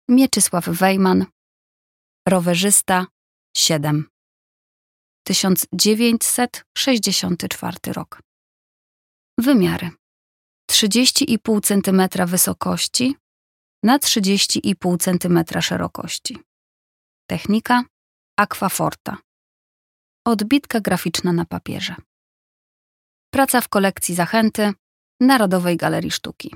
Mieczysław Wejman, rowerzysta, 7. 1964 rok. Wymiary: 30,5 cm wysokości na 30,5 cm szerokości. Technika: Aquaforta. Odbitka graficzna na papierze. Praca w kolekcji Zachęty Narodowej Galerii Sztuki.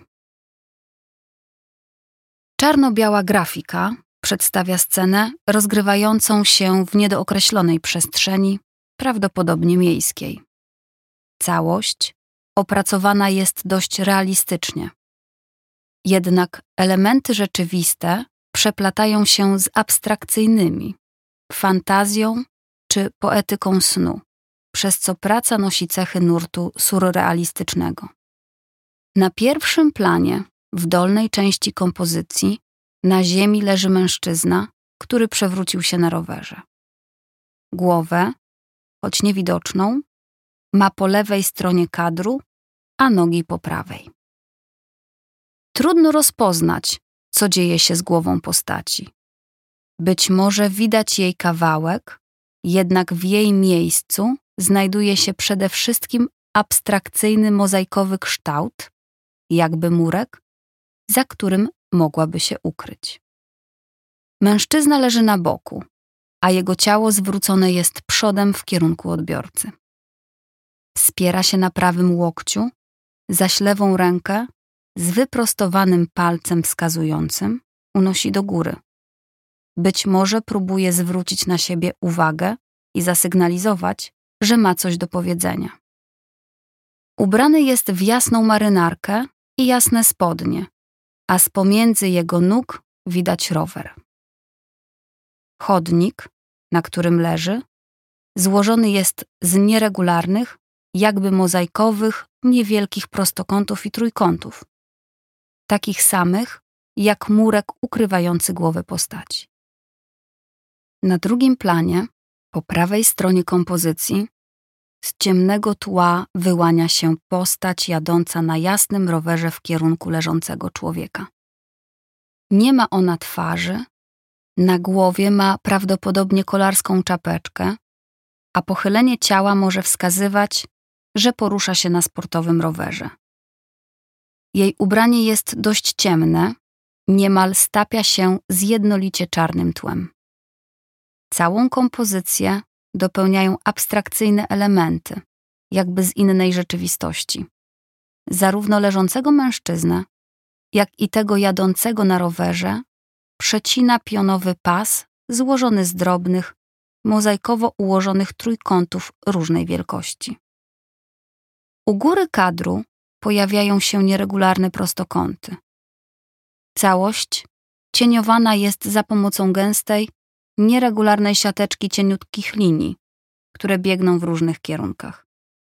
Czarno-biała grafika przedstawia scenę rozgrywającą się w niedookreślonej przestrzeni, prawdopodobnie miejskiej. Całość opracowana jest dość realistycznie. Jednak elementy rzeczywiste przeplatają się z abstrakcyjnymi, fantazją czy poetyką snu, przez co praca nosi cechy nurtu surrealistycznego. Na pierwszym planie, w dolnej części kompozycji, na ziemi leży mężczyzna, który przewrócił się na rowerze. Głowę, choć niewidoczną, ma po lewej stronie kadru, a nogi po prawej. Trudno rozpoznać, co dzieje się z głową postaci. Być może widać jej kawałek, jednak w jej miejscu znajduje się przede wszystkim abstrakcyjny mozaikowy kształt, jakby murek, za którym mogłaby się ukryć. Mężczyzna leży na boku, a jego ciało zwrócone jest przodem w kierunku odbiorcy. Wspiera się na prawym łokciu, zaś lewą rękę z wyprostowanym palcem wskazującym unosi do góry. Być może próbuje zwrócić na siebie uwagę i zasygnalizować, że ma coś do powiedzenia. Ubrany jest w jasną marynarkę i jasne spodnie, a z pomiędzy jego nóg widać rower. Chodnik, na którym leży, złożony jest z nieregularnych, jakby mozaikowych, niewielkich prostokątów i trójkątów, takich samych jak murek ukrywający głowę postaci. Na drugim planie, po prawej stronie kompozycji, z ciemnego tła wyłania się postać jadąca na jasnym rowerze w kierunku leżącego człowieka. Nie ma ona twarzy, na głowie ma prawdopodobnie kolarską czapeczkę, a pochylenie ciała może wskazywać, że porusza się na sportowym rowerze. Jej ubranie jest dość ciemne, niemal stapia się z jednolicie czarnym tłem. Całą kompozycję dopełniają abstrakcyjne elementy, jakby z innej rzeczywistości. Zarówno leżącego mężczyznę, jak i tego jadącego na rowerze przecina pionowy pas złożony z drobnych, mozaikowo ułożonych trójkątów różnej wielkości. U góry kadru pojawiają się nieregularne prostokąty. Całość cieniowana jest za pomocą gęstej, nieregularnej siateczki cieniutkich linii, które biegną w różnych kierunkach.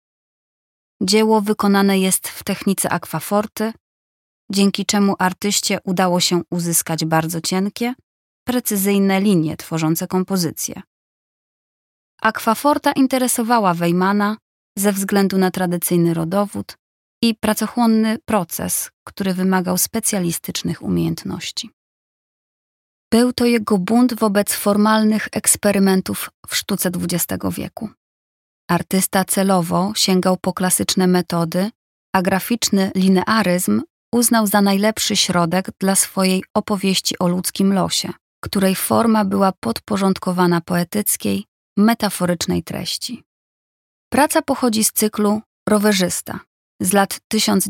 Dzieło wykonane jest w technice aquaforty, dzięki czemu artyście udało się uzyskać bardzo cienkie, precyzyjne linie tworzące kompozycję. Aquaforta interesowała Wejmana ze względu na tradycyjny rodowód i pracochłonny proces, który wymagał specjalistycznych umiejętności. Był to jego bunt wobec formalnych eksperymentów w sztuce XX wieku. Artysta celowo sięgał po klasyczne metody, a graficzny linearyzm uznał za najlepszy środek dla swojej opowieści o ludzkim losie, której forma była podporządkowana poetyckiej, metaforycznej treści. Praca pochodzi z cyklu Rowerzysta z lat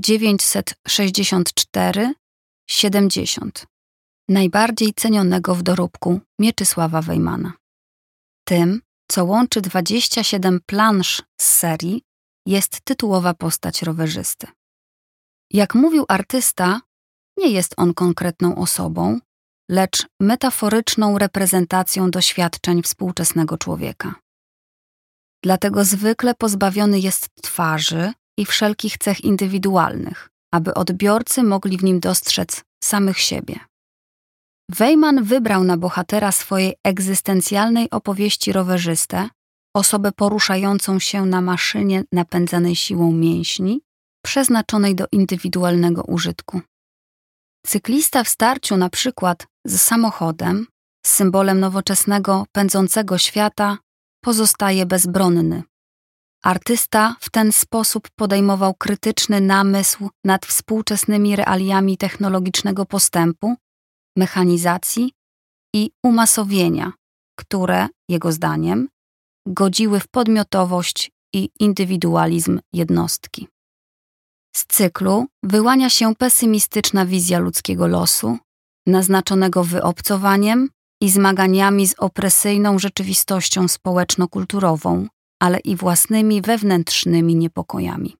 1964-70, najbardziej cenionego w dorobku Mieczysława Wejmana. Tym, co łączy 27 plansz z serii, jest tytułowa postać rowerzysty. Jak mówił artysta, nie jest on konkretną osobą, lecz metaforyczną reprezentacją doświadczeń współczesnego człowieka. Dlatego zwykle pozbawiony jest twarzy i wszelkich cech indywidualnych, aby odbiorcy mogli w nim dostrzec samych siebie. Wejman wybrał na bohatera swojej egzystencjalnej opowieści rowerzystę, osobę poruszającą się na maszynie napędzanej siłą mięśni, przeznaczonej do indywidualnego użytku. Cyklista w starciu na przykład z samochodem, symbolem nowoczesnego, pędzącego świata, pozostaje bezbronny. Artysta w ten sposób podejmował krytyczny namysł nad współczesnymi realiami technologicznego postępu, mechanizacji i umasowienia, które, jego zdaniem, godziły w podmiotowość i indywidualizm jednostki. Z cyklu wyłania się pesymistyczna wizja ludzkiego losu, naznaczonego wyobcowaniem i zmaganiami z opresyjną rzeczywistością społeczno-kulturową, ale i własnymi wewnętrznymi niepokojami.